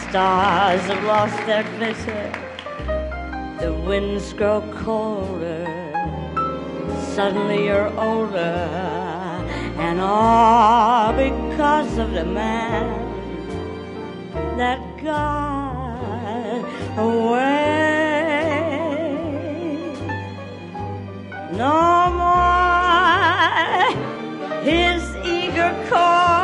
stars have lost their glitter, the winds grow colder, suddenly you're older, and all because of the man that got away. No more his eager call